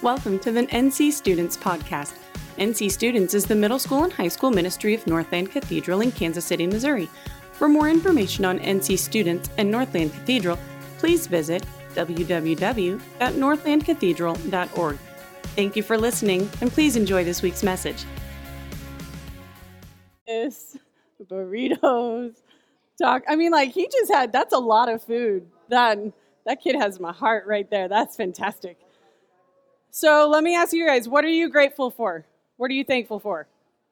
welcome to the NC Students Podcast. NC Students is the middle school and high school ministry of Northland Cathedral in Kansas City, Missouri. For more information on NC Students and Northland Cathedral, please visit www.northlandcathedral.org. Thank you for listening, and please enjoy this week's message. Burritos, he just had, that's a lot of food. That kid has my heart right there. That's fantastic. So let me ask you guys, what are you grateful for? What are you thankful for?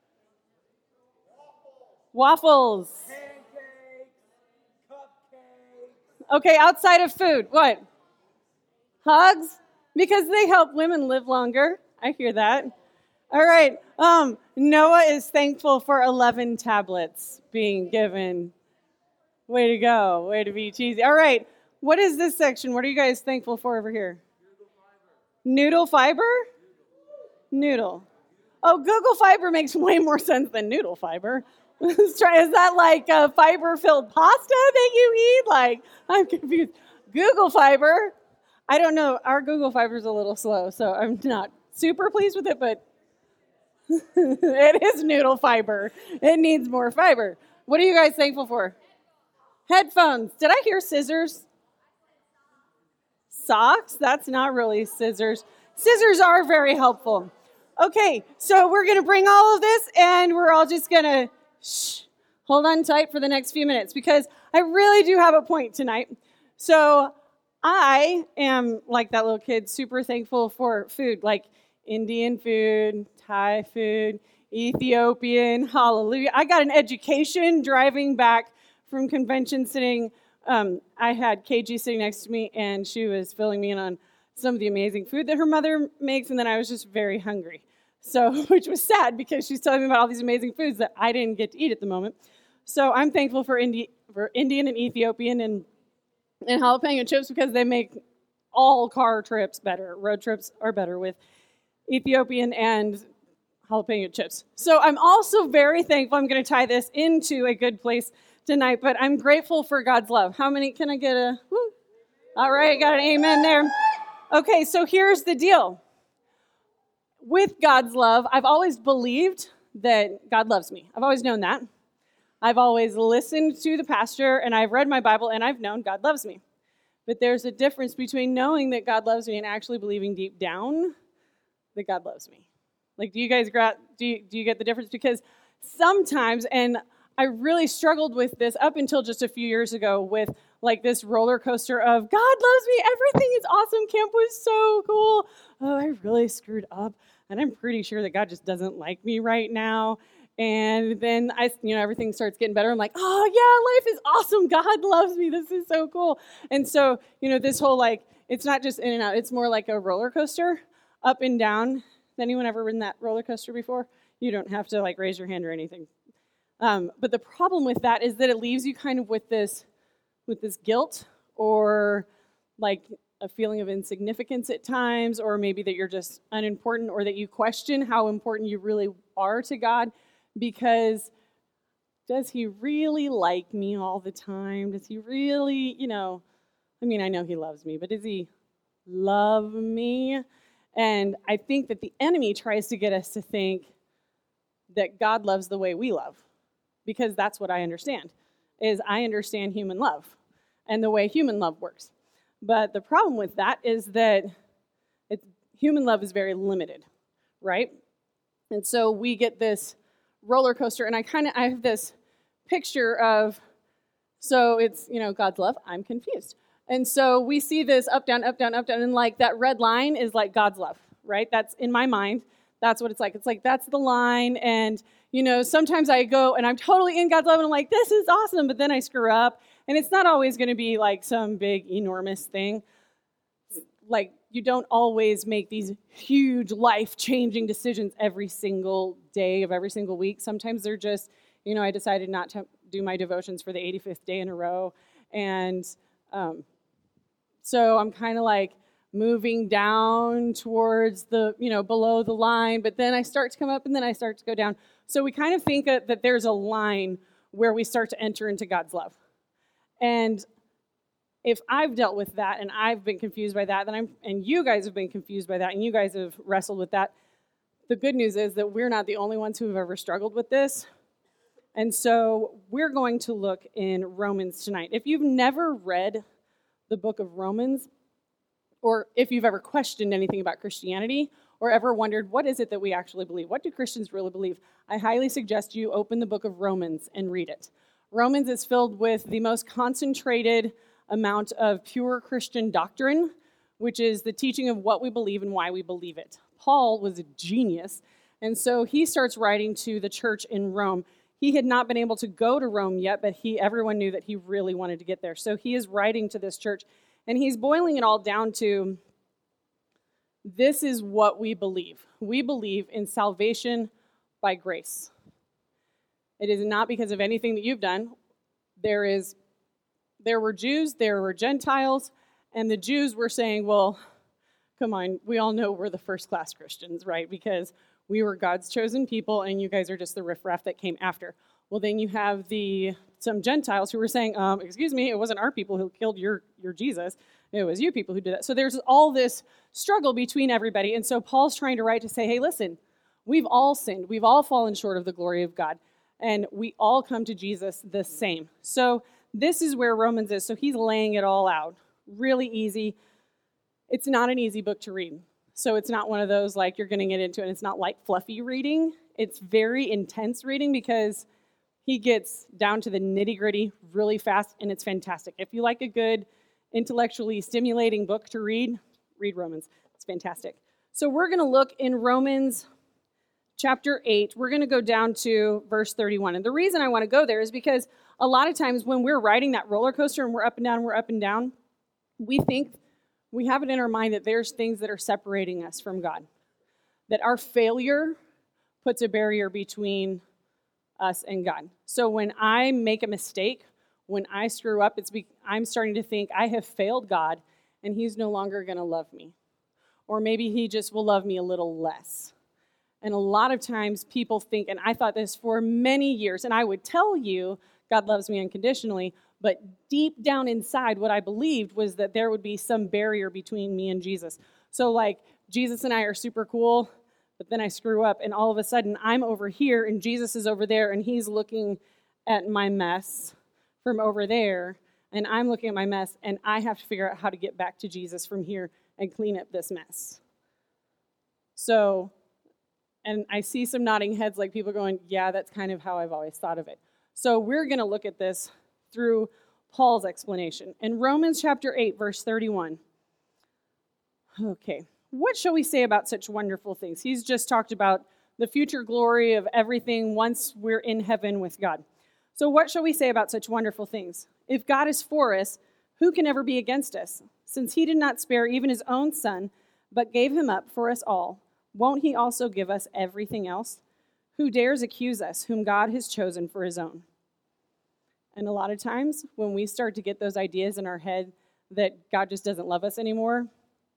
Waffles. Pancakes, cupcakes. Okay, outside of food, what? Hugs? Because they help women live longer. I hear that. All right. Noah is thankful for 11 tablets being given. Way to go. Way to be cheesy. All right. What is this section? What are you guys thankful for over here? Noodle fiber? Noodle. Oh, Google Fiber makes way more sense than noodle fiber. Is that like a fiber-filled pasta that you eat? I'm confused. Google Fiber. I don't know. Our Google Fiber is a little slow, so I'm not super pleased with it, but it is noodle fiber. It needs more fiber. What are you guys thankful for? Headphones. Did I hear scissors? Socks? That's not really scissors. Scissors are very helpful. Okay, so we're going to bring all of this, and we're all just going to hold on tight for the next few minutes, because I really do have a point tonight. So I am, like that little kid, super thankful for food, like Indian food, Thai food, Ethiopian, hallelujah. I got an education driving back from convention sitting. I had KG sitting next to me, and she was filling me in on some of the amazing food that her mother makes, and then I was just very hungry. So, which was sad, because she's telling me about all these amazing foods that I didn't get to eat at the moment. So I'm thankful for Indian and Ethiopian and jalapeno chips, because they make all car trips better. Road trips are better with Ethiopian and jalapeno chips. So I'm also very thankful. I'm going to tie this into a good place tonight, but I'm grateful for God's love. How many can I get a woo? All right, got an amen there. Okay, so here's the deal. With God's love, I've always believed that God loves me. I've always known that. I've always listened to the pastor, and I've read my Bible, and I've known God loves me. But there's a difference between knowing that God loves me and actually believing deep down that God loves me. Do you guys do you get the difference? Because sometimes, and I really struggled with this up until just a few years ago, with this roller coaster of God loves me, everything is awesome, camp was so cool. Oh, I really screwed up, and I'm pretty sure that God just doesn't like me right now. And then everything starts getting better. I'm like, oh yeah, life is awesome. God loves me. This is so cool. And so, this whole it's not just in and out. It's more like a roller coaster, up and down. Has anyone ever ridden that roller coaster before? You don't have to raise your hand or anything. But the problem with that is that it leaves you kind of with this guilt, or a feeling of insignificance at times, or maybe that you're just unimportant, or that you question how important you really are to God, because does he really like me all the time? Does he really, I know he loves me, but does he love me? And I think that the enemy tries to get us to think that God loves the way we love, because that's what I understand, is I understand human love and the way human love works. But the problem with that is that human love is very limited, right? And so we get this roller coaster, and I have this picture of, so it's, God's love, I'm confused. And so we see this up, down, up, down, up, down, and that red line is God's love, right? That's in my mind. That's what it's like. It's that's the line, and, sometimes I go, and I'm totally in God's love, and I'm like, this is awesome, but then I screw up, and it's not always going to be some big, enormous thing. You don't always make these huge, life-changing decisions every single day of every single week. Sometimes they're just, I decided not to do my devotions for the 85th day in a row, and so I'm kind of moving down towards the, below the line, but then I start to come up, and then I start to go down. So we kind of think that there's a line where we start to enter into God's love. And if I've dealt with that and I've been confused by that, and you guys have been confused by that, and you guys have wrestled with that, the good news is that we're not the only ones who have ever struggled with this. And so we're going to look in Romans tonight. If you've never read the book of Romans, or if you've ever questioned anything about Christianity, or ever wondered, what is it that we actually believe? What do Christians really believe? I highly suggest you open the book of Romans and read it. Romans is filled with the most concentrated amount of pure Christian doctrine, which is the teaching of what we believe and why we believe it. Paul was a genius, and so he starts writing to the church in Rome. He had not been able to go to Rome yet, but everyone knew that he really wanted to get there. So he is writing to this church, and he's boiling it all down to, this is what we believe. We believe in salvation by grace. It is not because of anything that you've done. There were Jews, there were Gentiles, and the Jews were saying, well, come on, we all know we're the first-class Christians, right? Because we were God's chosen people, and you guys are just the riffraff that came after. Well, then you have some Gentiles who were saying, excuse me, it wasn't our people who killed your Jesus. It was you people who did that. So there's all this struggle between everybody. And so Paul's trying to write to say, hey, listen, we've all sinned. We've all fallen short of the glory of God. And we all come to Jesus the same. So this is where Romans is. So he's laying it all out. Really easy. It's not an easy book to read. So it's not one of those like you're going to get into it. And it's not like fluffy reading. It's very intense reading because he gets down to the nitty-gritty really fast, and it's fantastic. If you like a good, intellectually stimulating book to read Romans. It's fantastic. So we're going to look in Romans chapter 8. We're going to go down to verse 31. And the reason I want to go there is because a lot of times when we're riding that roller coaster and we're up and down, we think we have it in our mind that there's things that are separating us from God. That our failure puts a barrier between us and God. So when I make a mistake, when I screw up, I'm starting to think I have failed God and he's no longer going to love me. Or maybe he just will love me a little less. And a lot of times people think, and I thought this for many years, and I would tell you God loves me unconditionally, but deep down inside what I believed was that there would be some barrier between me and Jesus. So like Jesus and I are super cool, but then I screw up and all of a sudden I'm over here and Jesus is over there and he's looking at my mess from over there and I'm looking at my mess and I have to figure out how to get back to Jesus from here and clean up this mess. So, and I see some nodding heads like people going, yeah, that's kind of how I've always thought of it. So we're going to look at this through Paul's explanation. In Romans chapter 8, verse 31. Okay, what shall we say about such wonderful things? He's just talked about the future glory of everything once we're in heaven with God. So what shall we say about such wonderful things? If God is for us, who can ever be against us? Since he did not spare even his own son, but gave him up for us all, won't he also give us everything else? Who dares accuse us, whom God has chosen for his own? And a lot of times, when we start to get those ideas in our head that God just doesn't love us anymore,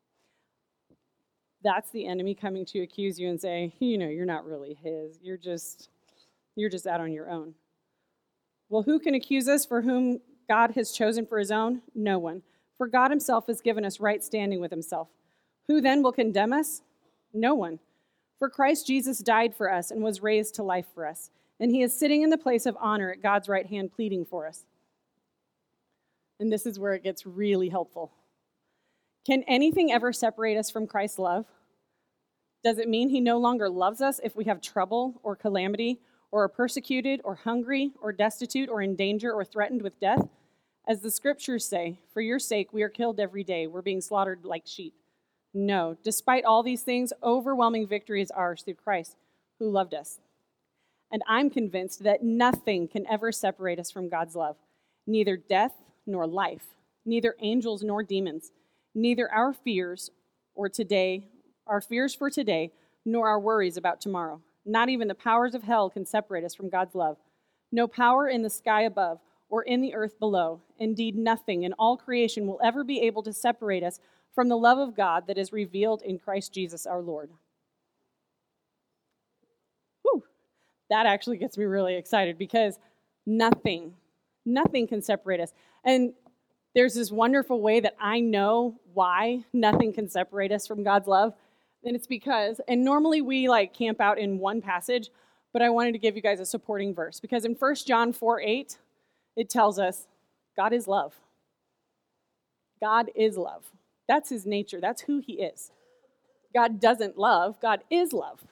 that's the enemy coming to accuse you and say, you're not really his. You're just out on your own. Well, who can accuse us for whom God has chosen for his own? No one. For God himself has given us right standing with himself. Who then will condemn us? No one. For Christ Jesus died for us and was raised to life for us. And he is sitting in the place of honor at God's right hand pleading for us. And this is where it gets really helpful. Can anything ever separate us from Christ's love? Does it mean he no longer loves us if we have trouble or calamity or are persecuted or hungry or destitute or in danger or threatened with death? As the scriptures say, for your sake we are killed every day. We're being slaughtered like sheep. No, despite all these things, overwhelming victory is ours through Christ who loved us. And I'm convinced that nothing can ever separate us from God's love. Neither death nor life, neither angels nor demons, neither our fears for today, nor our worries about tomorrow. Not even the powers of hell can separate us from God's love. No power in the sky above or in the earth below. Indeed, nothing in all creation will ever be able to separate us from the love of God that is revealed in Christ Jesus our Lord. Whew. That actually gets me really excited because nothing can separate us. And there's this wonderful way that I know why nothing can separate us from God's love. And it's because, and normally we like camp out in one passage, but I wanted to give you guys a supporting verse. Because in 1 John 4:8, it tells us God is love. God is love. That's his nature. That's who he is. God doesn't love. God is love.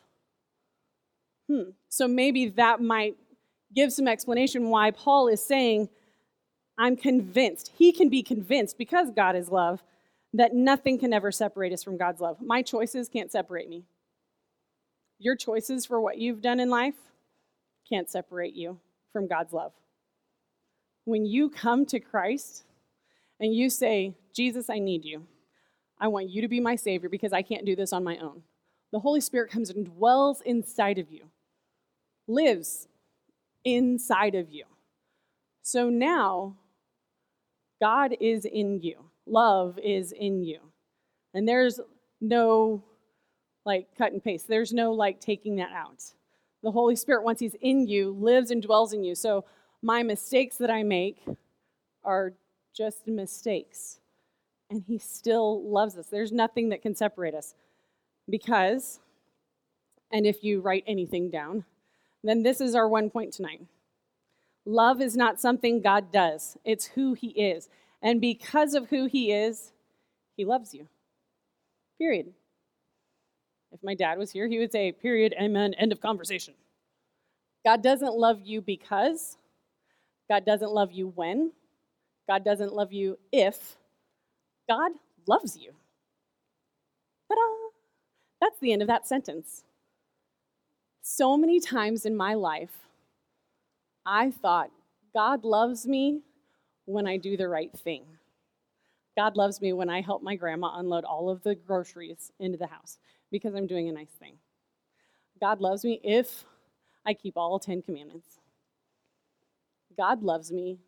So maybe that might give some explanation why Paul is saying, I'm convinced, he can be convinced because God is love, that nothing can ever separate us from God's love. My choices can't separate me. Your choices for what you've done in life can't separate you from God's love. When you come to Christ and you say, Jesus, I need you. I want you to be my Savior because I can't do this on my own. The Holy Spirit comes and dwells inside of you, lives inside of you. So now, God is in you. Love is in you. And there's no cut and paste. There's no taking that out. The Holy Spirit, once he's in you, lives and dwells in you. So my mistakes that I make are just mistakes. And he still loves us. There's nothing that can separate us. Because, and if you write anything down, then this is our one point tonight. Love is not something God does. It's who he is. And because of who he is, he loves you. Period. If my dad was here, he would say, period, amen, end of conversation. God doesn't love you because. God doesn't love you when. God doesn't love you if. God loves you. Ta-da! That's the end of that sentence. So many times in my life, I thought, God loves me when I do the right thing. God loves me when I help my grandma unload all of the groceries into the house because I'm doing a nice thing. God loves me if I keep all 10 commandments. God loves me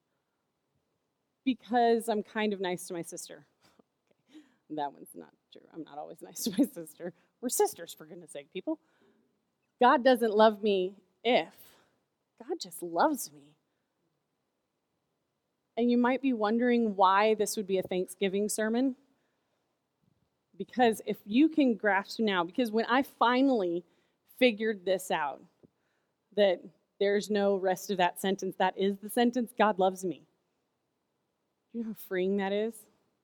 because I'm kind of nice to my sister. Okay. That one's not true. I'm not always nice to my sister. We're sisters, for goodness sake, people. God doesn't love me if. God just loves me. And you might be wondering why this would be a Thanksgiving sermon. Because if you can grasp now, because when I finally figured this out, that there's no rest of that sentence, that is the sentence, God loves me. You know how freeing that is?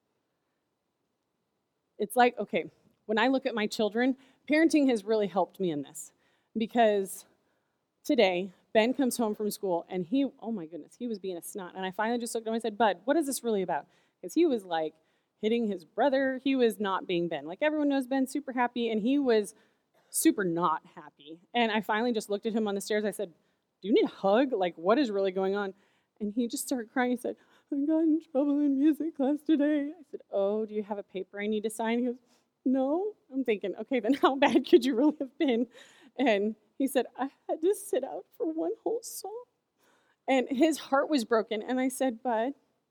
It's like, okay, when I look at my children, parenting has really helped me in this. Because today, Ben comes home from school, and he was being a snot. And I finally just looked at him and I said, Bud, what is this really about? Because he was hitting his brother. He was not being Ben. Everyone knows Ben's super happy, and he was super not happy. And I finally just looked at him on the stairs. I said, do you need a hug? What is really going on? And he just started crying. He said, I got in trouble in music class today. I said, oh, do you have a paper I need to sign? He goes, no. I'm thinking, okay, then how bad could you really have been? And he said, I had to sit out for one whole song. And his heart was broken. And I said, Bud,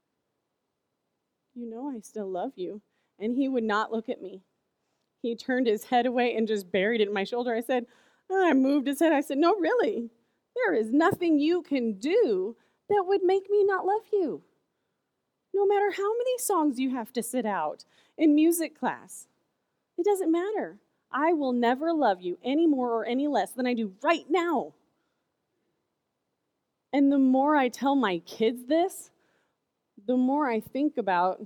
you know I still love you. And he would not look at me. He turned his head away and just buried it in my shoulder. I said, I moved his head. I said, no, really. There is nothing you can do that would make me not love you. No matter how many songs you have to sit out in music class, it doesn't matter. I will never love you any more or any less than I do right now. And the more I tell my kids this, the more I think about,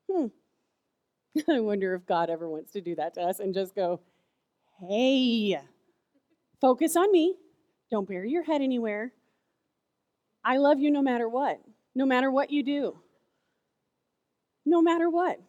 I wonder if God ever wants to do that to us and just go, hey, focus on me. Don't bury your head anywhere. I love you no matter what you do. No matter what.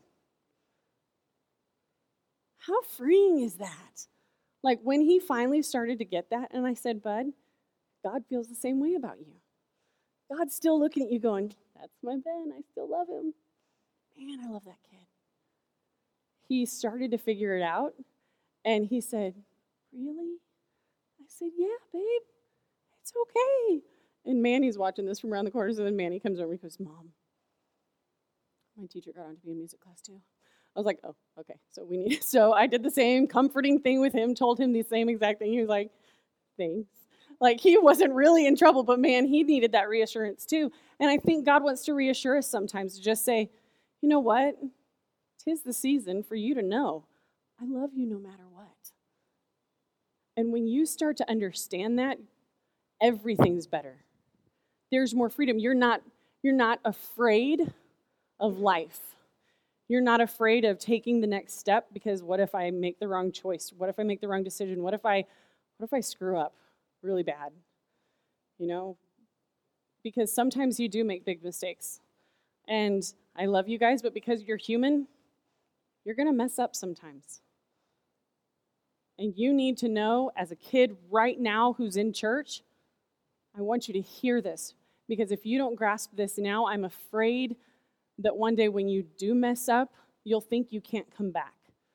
How freeing is that? When he finally started to get that, and I said, Bud, God feels the same way about you. God's still looking at you going, that's my Ben, I still love him. Man, I love that kid. He started to figure it out, and he said, really? I said, yeah, babe, it's okay. And Manny's watching this from around the corner, so then Manny comes over and goes, Mom, my teacher got on to be in music class too. I was like, oh, okay, so I did the same comforting thing with him, told him the same exact thing. He was like, thanks. Like he wasn't really in trouble, but man, he needed that reassurance too. And I think God wants to reassure us sometimes to just say, you know what? 'Tis the season for you to know I love you no matter what. And when you start to understand that, everything's better. There's more freedom. You're not afraid of life. You're not afraid of taking the next step because what if I make the wrong choice? What if I make the wrong decision? What if I screw up really bad? You know? Because sometimes you do make big mistakes. And I love you guys, but because you're human, you're going to mess up sometimes. And you need to know, as a kid right now who's in church, I want you to hear this. Because if you don't grasp this now, I'm afraid that one day when you do mess up, you'll think you can't come back.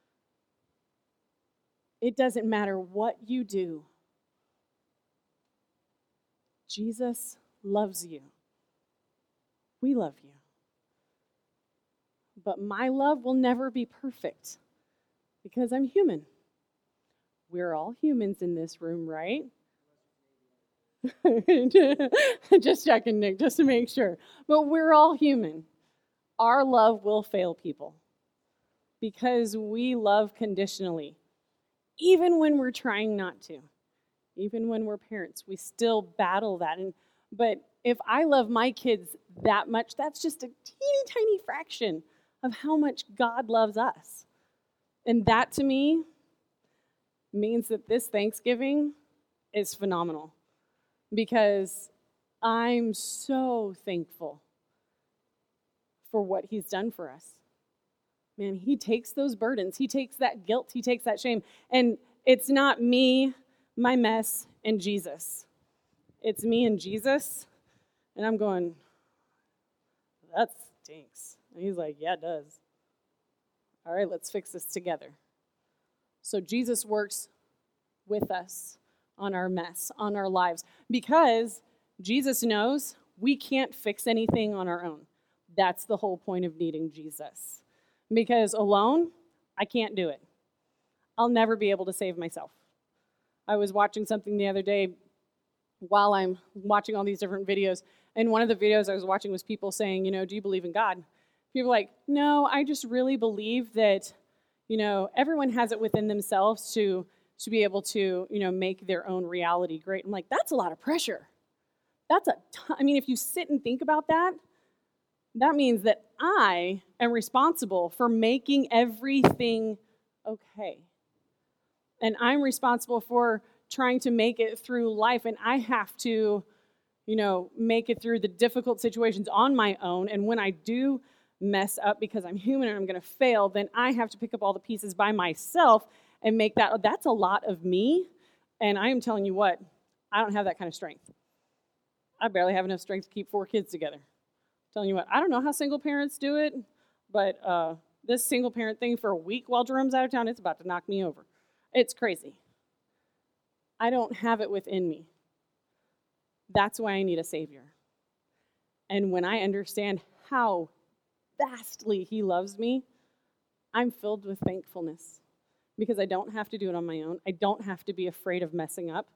It doesn't matter what you do. Jesus loves you. We love you. But my love will never be perfect because I'm human. We're all humans in this room, right? Just checking, Nick, just to make sure. But we're all human. Our love will fail people because we love conditionally. Even when we're trying not to. Even when we're parents, we still battle that. But if I love my kids that much, that's just a teeny tiny fraction of how much God loves us. And that to me means that this Thanksgiving is phenomenal because I'm so thankful for what he's done for us. Man, he takes those burdens. He takes that guilt. He takes that shame. And it's not me, my mess, and Jesus. It's me and Jesus. And I'm going, that stinks. And he's like, yeah, it does. All right, let's fix this together. So Jesus works with us on our mess, on our lives, because Jesus knows we can't fix anything on our own. That's the whole point of needing Jesus. Because alone, I can't do it. I'll never be able to save myself. I was watching something the other day while I'm watching all these different videos, and one of the videos I was watching was people saying, do you believe in God? People are like, no, I just really believe that, everyone has it within themselves to be able to, make their own reality great. I'm like, that's a lot of pressure. That's if you sit and think about that, that means that I am responsible for making everything okay. And I'm responsible for trying to make it through life, and I have to, make it through the difficult situations on my own. And when I do mess up because I'm human and I'm going to fail, then I have to pick up all the pieces by myself and make that's a lot of me. And I am telling you what, I don't have that kind of strength. I barely have enough strength to keep 4 kids together. I'm telling you what, I don't know how single parents do it, but this single parent thing for a week while Jerome's out of town, it's about to knock me over. It's crazy. I don't have it within me. That's why I need a Savior. And when I understand how vastly he loves me, I'm filled with thankfulness because I don't have to do it on my own. I don't have to be afraid of messing up.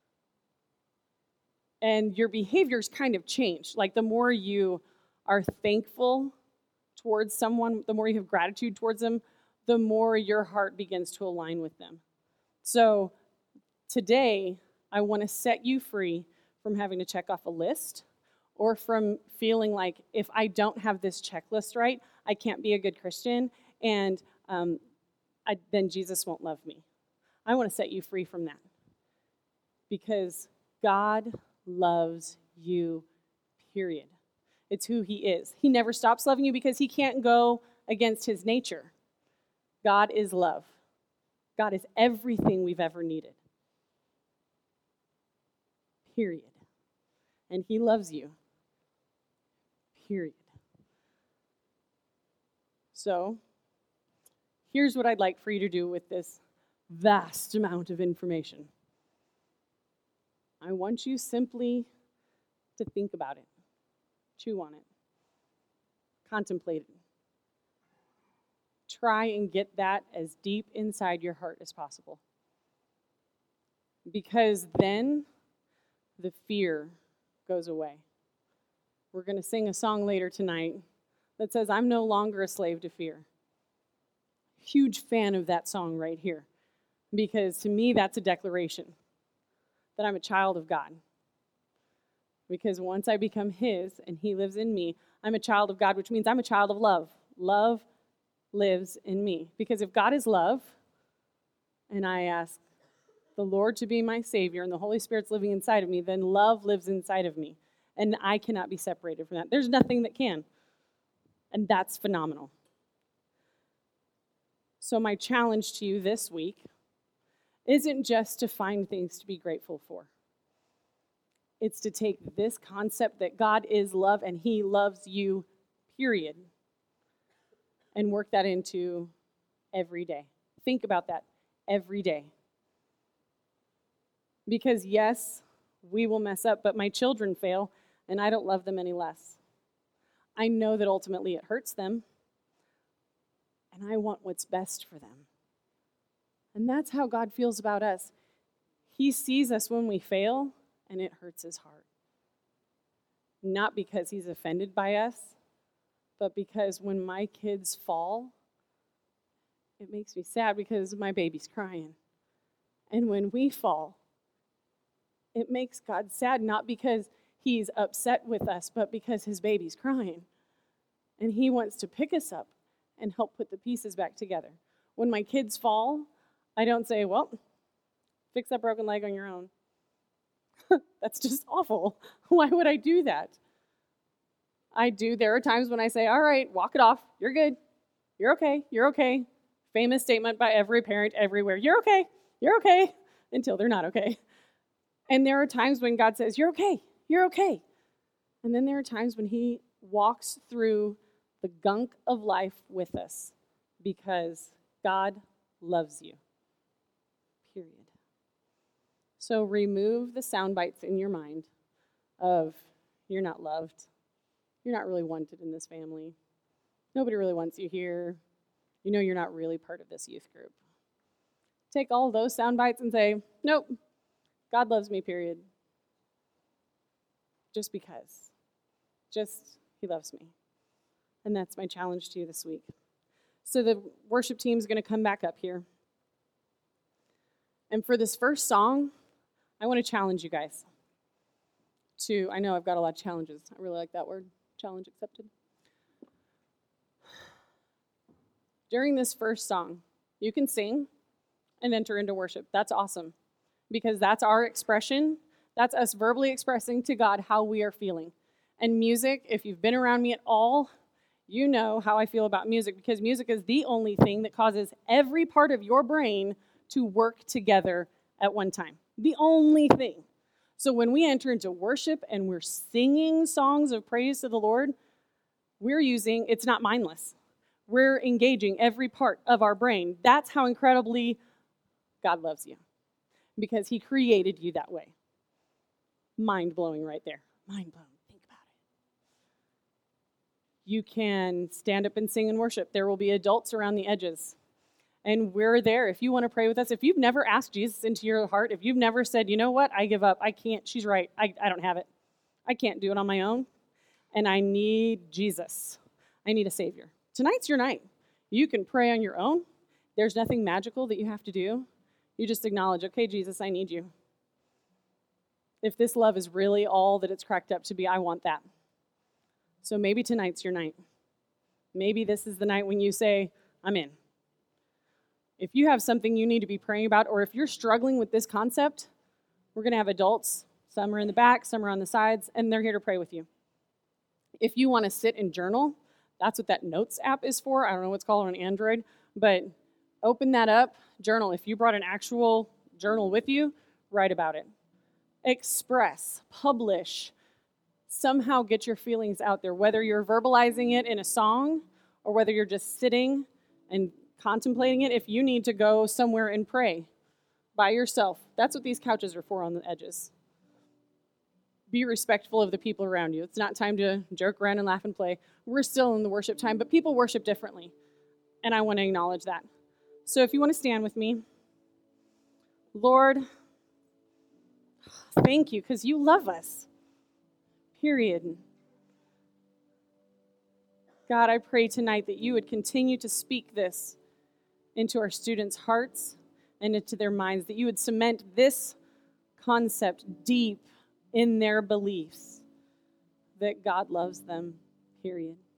And your behaviors kind of change. Like the more you are thankful towards someone, the more you have gratitude towards them, the more your heart begins to align with them. So today, I want to set you free from having to check off a list or from feeling like if I don't have this checklist right, I can't be a good Christian, and then Jesus won't love me. I want to set you free from that because God loves you, period. It's who he is. He never stops loving you because he can't go against his nature. God is love. God is everything we've ever needed. Period. And he loves you. Period. So, here's what I'd like for you to do with this vast amount of information. I want you simply to think about it, chew on it, contemplate it. Try and get that as deep inside your heart as possible. Because then the fear goes away. We're going to sing a song later tonight that says, I'm no longer a slave to fear. Huge fan of that song right here, because to me that's a declaration that I'm a child of God. Because once I become his and he lives in me, I'm a child of God, which means I'm a child of love. Love lives in me. Because if God is love, and I ask the Lord to be my Savior, and the Holy Spirit's living inside of me, then love lives inside of me. And I cannot be separated from that. There's nothing that can. And that's phenomenal. So my challenge to you this week isn't just to find things to be grateful for. It's to take this concept that God is love and he loves you, period, and work that into every day. Think about that every day. Because yes, we will mess up, but my children fail, and I don't love them any less. I know that ultimately it hurts them, and I want what's best for them. And that's how God feels about us. He sees us when we fail, and it hurts his heart. Not because he's offended by us, but because when my kids fall, it makes me sad because my baby's crying. And when we fall, it makes God sad, not because he's upset with us, but because his baby's crying. And he wants to pick us up and help put the pieces back together. When my kids fall, I don't say, well, fix that broken leg on your own. That's just awful. Why would I do that? There are times when I say, all right, walk it off. You're good. You're okay. You're okay. Famous statement by every parent everywhere. You're okay. You're okay. Until they're not okay. And there are times when God says, you're okay. You're okay. And then there are times when he walks through the gunk of life with us because God loves you. Period. So remove the sound bites in your mind of you're not loved. You're not really wanted in this family. Nobody really wants you here. You know you're not really part of this youth group. Take all those sound bites and say, nope, God loves me, period. Just because. He loves me. And that's my challenge to you this week. So the worship team is going to come back up here. And for this first song, I want to challenge you guys to, I know I've got a lot of challenges. I really like that word, challenge accepted. During this first song, you can sing and enter into worship. That's awesome because that's our expression. That's us verbally expressing to God how we are feeling. And music, if you've been around me at all, you know how I feel about music because music is the only thing that causes every part of your brain to work together at one time. The only thing. So when we enter into worship and we're singing songs of praise to the Lord, it's not mindless. We're engaging every part of our brain. That's how incredibly God loves you because he created you that way. Mind-blowing right there. Mind-blowing. Think about it. You can stand up and sing and worship. There will be adults around the edges. And we're there if you want to pray with us. If you've never asked Jesus into your heart, if you've never said, you know what, I give up. I can't. She's right. I don't have it. I can't do it on my own. And I need Jesus. I need a Savior. Tonight's your night. You can pray on your own. There's nothing magical that you have to do. You just acknowledge, okay, Jesus, I need you. If this love is really all that it's cracked up to be, I want that. So maybe tonight's your night. Maybe this is the night when you say, I'm in. If you have something you need to be praying about, or if you're struggling with this concept, we're going to have adults. Some are in the back, some are on the sides, and they're here to pray with you. If you want to sit and journal, that's what that Notes app is for. I don't know what's called on Android, but open that up, journal. If you brought an actual journal with you, write about it. Express, publish, somehow get your feelings out there, whether you're verbalizing it in a song or whether you're just sitting and contemplating it. If you need to go somewhere and pray by yourself, that's what these couches are for on the edges. Be respectful of the people around you. It's not time to joke around and laugh and play. We're still in the worship time, but people worship differently, and I want to acknowledge that. So if you want to stand with me, Lord, Thank you, because you love us. Period. God, I pray tonight that you would continue to speak this into our students' hearts and into their minds, that you would cement this concept deep in their beliefs, that God loves them, period.